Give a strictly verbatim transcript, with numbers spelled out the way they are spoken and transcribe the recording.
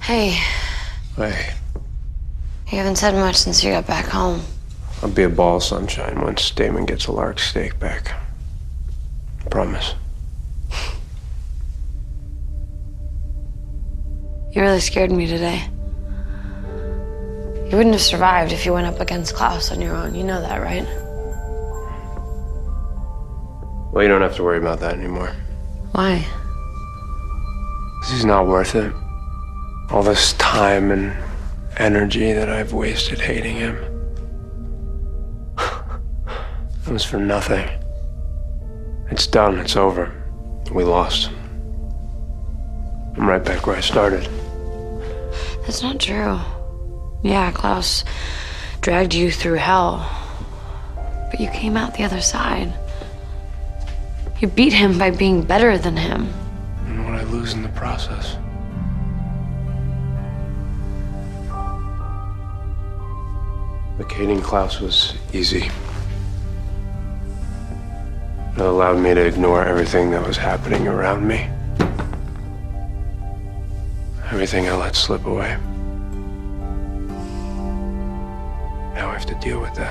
Hey, Hey, you haven't said much since you got back home. I'll be a ball of sunshine once Damon gets a lark steak back. Promise. You really scared me today. You wouldn't have survived if you went up against Klaus on your own. You know that, right? Well, you don't have to worry about that anymore. Why? 'Cause he's not worth it. All this time and energy that I've wasted hating him. It was for nothing. It's done. It's over. We lost. I'm right back where I started. That's not true. Yeah, Klaus dragged you through hell, but you came out the other side. You beat him by being better than him. And what I lose in the process. But hating Klaus was easy. It allowed me to ignore everything that was happening around me. Everything I let slip away. Now I have to deal with that.